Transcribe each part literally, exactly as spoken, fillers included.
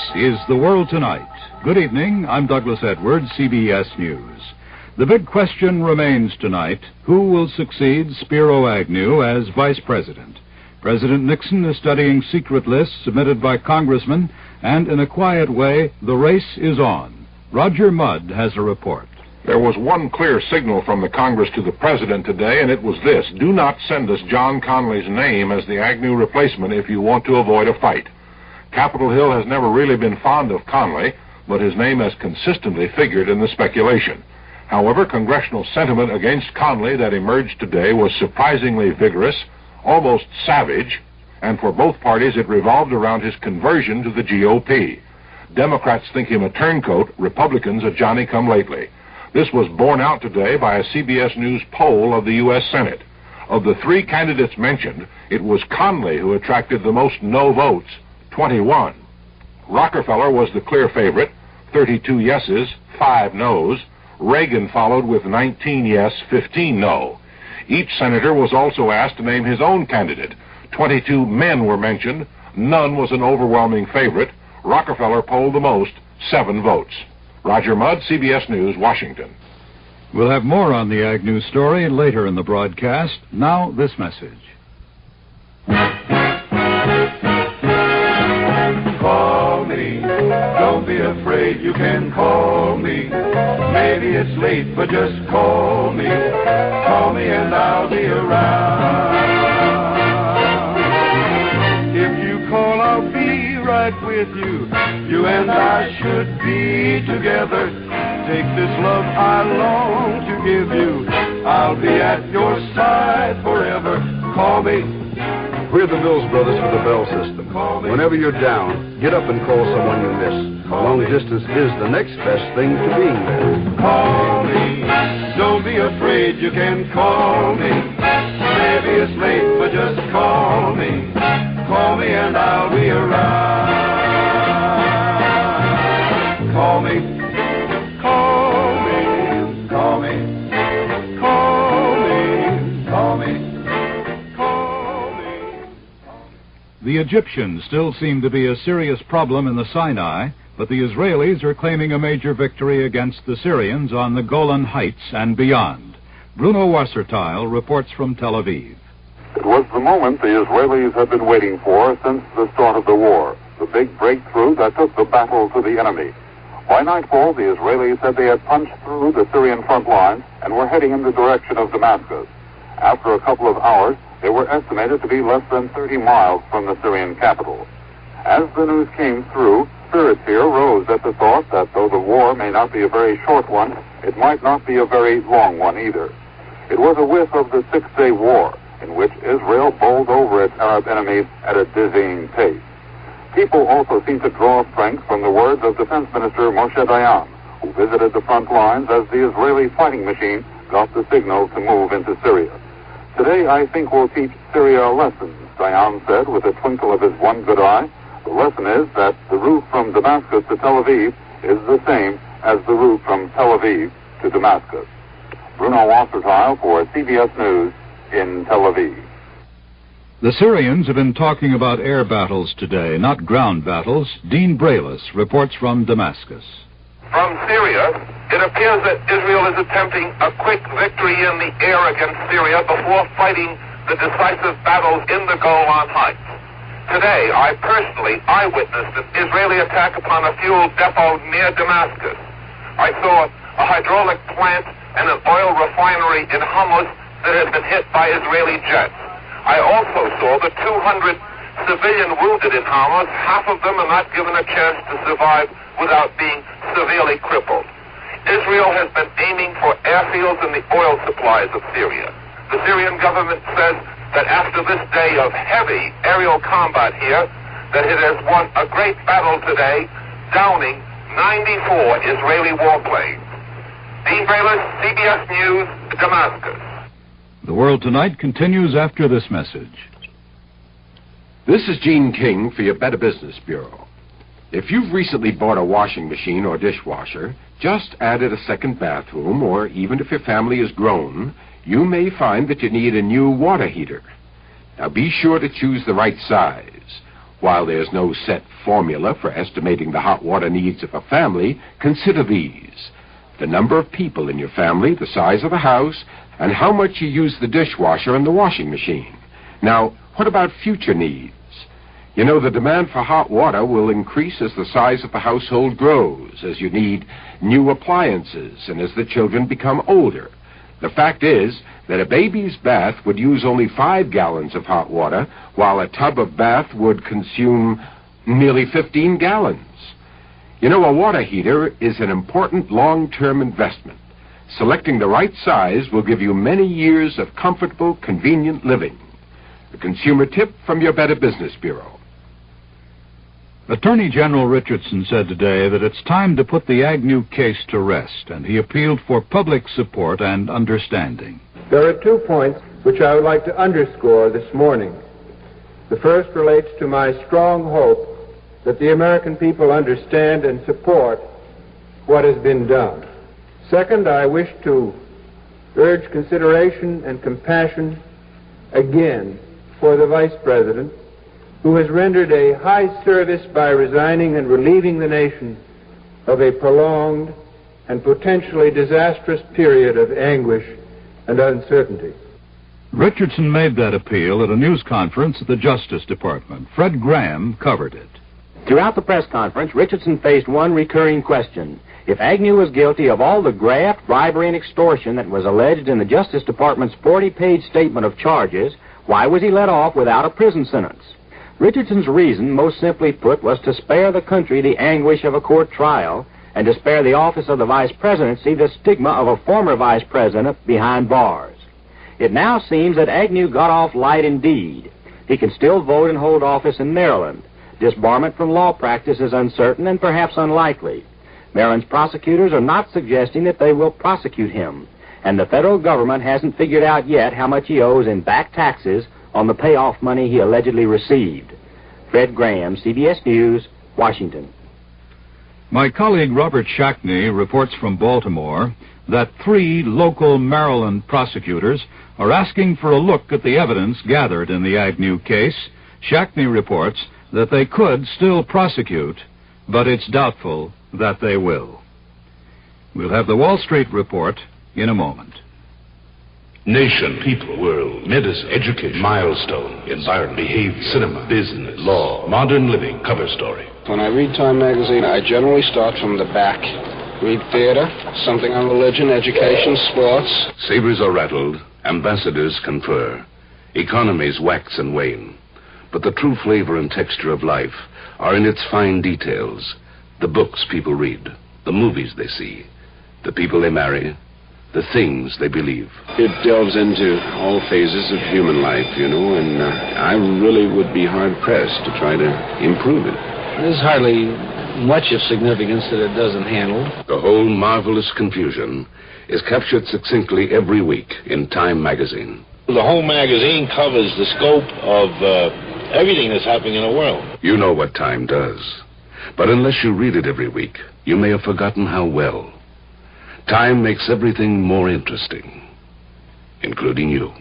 is The World Tonight. Good evening. I'm Douglas Edwards, C B S News. The big question remains tonight, who will succeed Spiro Agnew as vice president? President Nixon is studying secret lists submitted by congressmen, and in a quiet way, the race is on. Roger Mudd has a report. There was one clear signal from the Congress to the President today, and it was this: do not send us John Connolly's name as the Agnew replacement if you want to avoid a fight. Capitol Hill has never really been fond of Connolly, but his name has consistently figured in the speculation. However, congressional sentiment against Connolly that emerged today was surprisingly vigorous, almost savage, and for both parties it revolved around his conversion to the G O P. Democrats think him a turncoat, Republicans a Johnny-come-lately. This was borne out today by a C B S News poll of the U S Senate. Of the three candidates mentioned, it was Connolly who attracted the most no votes, twenty-one. Rockefeller was the clear favorite, thirty-two yeses, five noes. Reagan followed with nineteen yes, fifteen no. Each senator was also asked to name his own candidate. twenty-two men were mentioned. None was an overwhelming favorite. Rockefeller polled the most, seven votes. Roger Mudd, C B S News, Washington. We'll have more on the Agnew story later in the broadcast. Now, this message. Call me. Don't be afraid, you can call me. Maybe it's late, but just call me. Call me and I'll be around. If you call, I'll be right with you. You and I should be together. Take this love I long to give you. I'll be at your side forever. Call me. We're the Mills Brothers for the Bell System. Whenever you're down, get up and call someone you miss. Long distance is the next best thing to being there. Call me. Don't be afraid, you can call me. Maybe it's late, but just call me. Call me and I'll be around. Call me. Call me. Call me. Call me. Call me. Call me. The Egyptians still seem to be a serious problem in the Sinai, but the Israelis are claiming a major victory against the Syrians on the Golan Heights and beyond. Bruno Wasserteil reports from Tel Aviv. It was the moment the Israelis had been waiting for since the start of the war, the big breakthrough that took the battle to the enemy. By nightfall, the Israelis said they had punched through the Syrian front lines and were heading in the direction of Damascus. After a couple of hours, they were estimated to be less than thirty miles from the Syrian capital. As the news came through, spirits here rose at the thought that though the war may not be a very short one, it might not be a very long one either. It was a whiff of the Six-Day War, in which Israel bowled over its Arab enemies at a dizzying pace. People also seemed to draw strength from the words of Defense Minister Moshe Dayan, who visited the front lines as the Israeli fighting machine got the signal to move into Syria. Today, I think we'll teach Syria a lesson, Dayan said with a twinkle of his one good eye. The lesson is that the route from Damascus to Tel Aviv is the same as the route from Tel Aviv to Damascus. Bruno Wasserteil for C B S News in Tel Aviv. The Syrians have been talking about air battles today, not ground battles. Dean Braylis reports from Damascus. From Syria, it appears that Israel is attempting a quick victory in the air against Syria before fighting the decisive battles in the Golan Heights. Today, I personally eyewitnessed an Israeli attack upon a fuel depot near Damascus. I saw a hydraulic plant and an oil refinery in Hamas that had been hit by Israeli jets. I also saw the two hundred civilian wounded in Hamas. Half of them are not given a chance to survive without being severely crippled. Israel has been aiming for airfields and the oil supplies of Syria. The Syrian government says that after this day of heavy aerial combat here, that it has won a great battle today, downing ninety-four Israeli warplanes. Dean Braylis, C B S News, Damascus. The World Tonight continues after this message. This is Gene King for your Better Business Bureau. If you've recently bought a washing machine or dishwasher, just added a second bathroom, or even if your family is grown, you may find that you need a new water heater. Now be sure to choose the right size. While there's no set formula for estimating the hot water needs of a family, consider these: the number of people in your family, the size of the house, and how much you use the dishwasher and the washing machine. Now, what about future needs? You know, the demand for hot water will increase as the size of the household grows, as you need new appliances, and as the children become older. The fact is that a baby's bath would use only five gallons of hot water, while a tub of bath would consume nearly fifteen gallons. You know, a water heater is an important long-term investment. Selecting the right size will give you many years of comfortable, convenient living. A consumer tip from your Better Business Bureau. Attorney General Richardson said today that it's time to put the Agnew case to rest, and he appealed for public support and understanding. There are two points which I would like to underscore this morning. The first relates to my strong hope that the American people understand and support what has been done. Second, I wish to urge consideration and compassion again for the Vice President, who has rendered a high service by resigning and relieving the nation of a prolonged and potentially disastrous period of anguish and uncertainty. Richardson made that appeal at a news conference at the Justice Department. Fred Graham covered it. Throughout the press conference, Richardson faced one recurring question. If Agnew was guilty of all the graft, bribery, and extortion that was alleged in the Justice Department's forty-page statement of charges, why was he let off without a prison sentence? Richardson's reason, most simply put, was to spare the country the anguish of a court trial and to spare the office of the vice presidency the stigma of a former vice president behind bars. It now seems that Agnew got off light indeed. He can still vote and hold office in Maryland. Disbarment from law practice is uncertain and perhaps unlikely. Maryland's prosecutors are not suggesting that they will prosecute him, and the federal government hasn't figured out yet how much he owes in back taxes on the payoff money he allegedly received. Fred Graham, C B S News, Washington. My colleague Robert Shackney reports from Baltimore that three local Maryland prosecutors are asking for a look at the evidence gathered in the Agnew case. Shackney reports that they could still prosecute, but it's doubtful that they will. We'll have the Wall Street report in a moment. Nation, people, world, medicine, education, milestone, environment, behavior, cinema, business, law, modern living, cover story. When I read Time magazine, I generally start from the back. Read theater, something on religion, education, sports. Sabers are rattled, ambassadors confer, economies wax and wane. But the true flavor and texture of life are in its fine details. The books people read, the movies they see, the people they marry, the things they believe. It delves into all phases of human life, you know, and uh, I really would be hard-pressed to try to improve it. There's hardly much of significance that it doesn't handle. The whole marvelous confusion is captured succinctly every week in Time magazine. The whole magazine covers the scope of uh, everything that's happening in the world. You know what Time does. But unless you read it every week, you may have forgotten how well. Time makes everything more interesting, including you.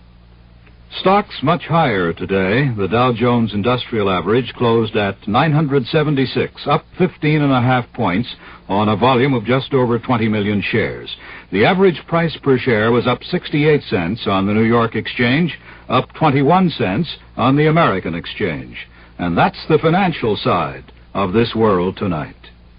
Stocks much higher today. The Dow Jones Industrial Average closed at nine hundred seventy-six, up fifteen and a half points on a volume of just over twenty million shares. The average price per share was up sixty-eight cents on the New York Exchange, up twenty-one cents on the American Exchange. And that's the financial side of this world tonight.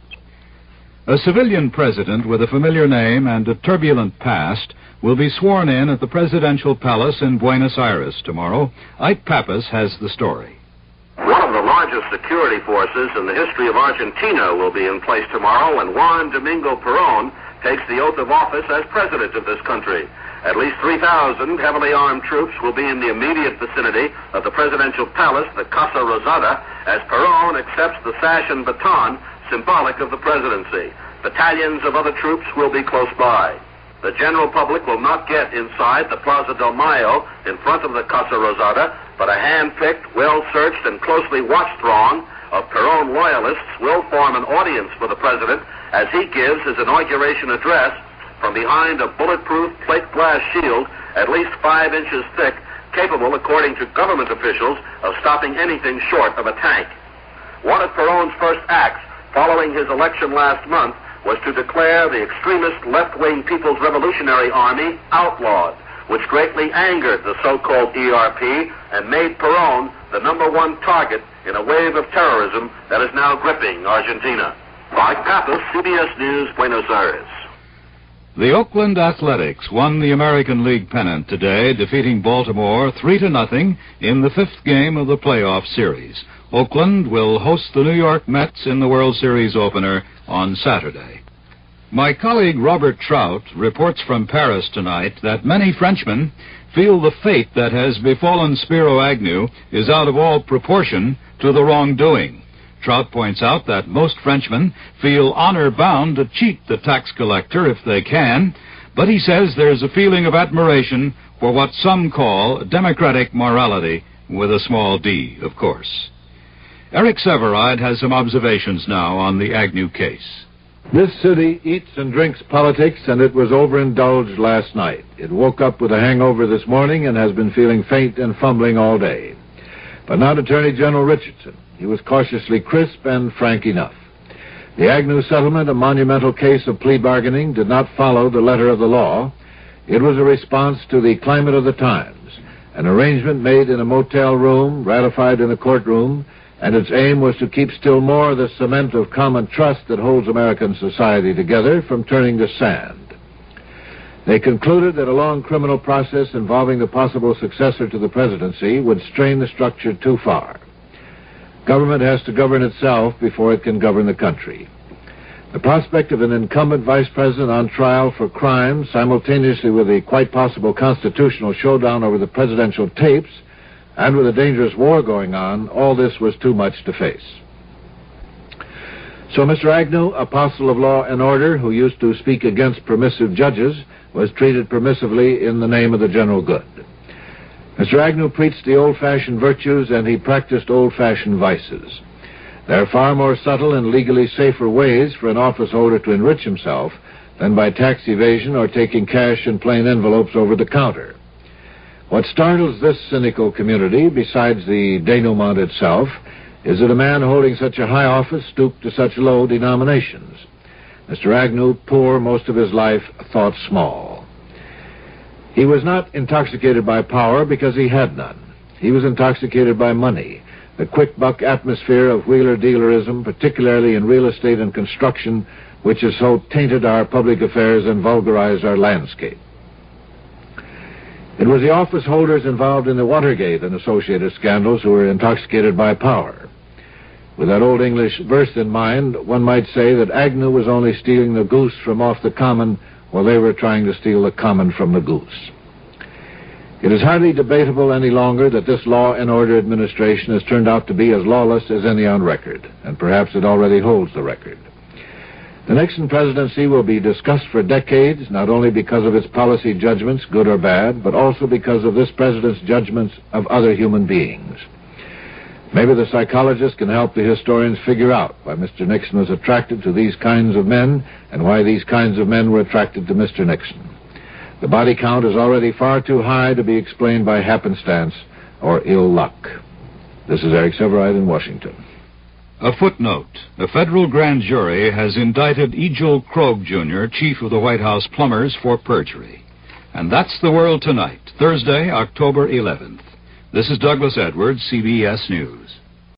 A civilian president with a familiar name and a turbulent past will be sworn in at the presidential palace in Buenos Aires tomorrow. Ike Pappas has the story. One of the largest security forces in the history of Argentina will be in place tomorrow when Juan Domingo Perón takes the oath of office as president of this country. At least three thousand heavily armed troops will be in the immediate vicinity of the presidential palace, the Casa Rosada, as Perón accepts the sash and baton symbolic of the presidency. Battalions of other troops will be close by. The general public will not get inside the Plaza del Mayo in front of the Casa Rosada, but a hand-picked, well-searched, and closely watched throng of Perón loyalists will form an audience for the president as he gives his inauguration address from behind a bulletproof plate glass shield at least five inches thick capable, according to government officials, of stopping anything short of a tank. One of Perón's first acts following his election last month was to declare the extremist left-wing People's Revolutionary Army outlawed, which greatly angered the so-called E R P and made Perón the number one target in a wave of terrorism that is now gripping Argentina. Mike Pappas, C B S News, Buenos Aires. The Oakland Athletics won the American League pennant today, defeating Baltimore three to nothing in the fifth game of the playoff series. Oakland will host the New York Mets in the World Series opener on Saturday. My colleague Robert Trout reports from Paris tonight that many Frenchmen feel the fate that has befallen Spiro Agnew is out of all proportion to the wrongdoing. Trout points out that most Frenchmen feel honor-bound to cheat the tax collector if they can, but he says there's a feeling of admiration for what some call democratic morality, with a small d, of course. Eric Severide has some observations now on the Agnew case. This city eats and drinks politics, and it was overindulged last night. It woke up with a hangover this morning and has been feeling faint and fumbling all day. But not Attorney General Richardson. He was cautiously crisp and frank enough. The Agnew settlement, a monumental case of plea bargaining, did not follow the letter of the law. It was a response to the climate of the times, an arrangement made in a motel room, ratified in a courtroom, and its aim was to keep still more the cement of common trust that holds American society together from turning to sand. They concluded that a long criminal process involving the possible successor to the presidency would strain the structure too far. Government has to govern itself before it can govern the country. The prospect of an incumbent vice president on trial for crime, simultaneously with a quite possible constitutional showdown over the presidential tapes, and with a dangerous war going on, all this was too much to face. So Mister Agnew, apostle of law and order, who used to speak against permissive judges, was treated permissively in the name of the general good. Mister Agnew preached the old-fashioned virtues, and he practiced old-fashioned vices. There are far more subtle and legally safer ways for an office holder to enrich himself than by tax evasion or taking cash in plain envelopes over the counter. What startles this cynical community, besides the denouement itself, is that a man holding such a high office stooped to such low denominations. Mister Agnew, poor most of his life, thought small. He was not intoxicated by power because he had none. He was intoxicated by money, the quick-buck atmosphere of wheeler-dealerism, particularly in real estate and construction, which has so tainted our public affairs and vulgarized our landscape. It was the office holders involved in the Watergate and associated scandals who were intoxicated by power. With that old English verse in mind, one might say that Agnew was only stealing the goose from off the common while they were trying to steal the common from the goose. It is hardly debatable any longer that this law and order administration has turned out to be as lawless as any on record, and perhaps it already holds the record. The Nixon presidency will be discussed for decades, not only because of its policy judgments, good or bad, but also because of this president's judgments of other human beings. Maybe the psychologists can help the historians figure out why Mister Nixon was attracted to these kinds of men and why these kinds of men were attracted to Mister Nixon. The body count is already far too high to be explained by happenstance or ill luck. This is Eric Severide in Washington. A footnote. A federal grand jury has indicted Egil Krogh, Junior, chief of the White House plumbers, for perjury. And that's the world tonight, Thursday, October eleventh. This is Douglas Edwards, C B S News.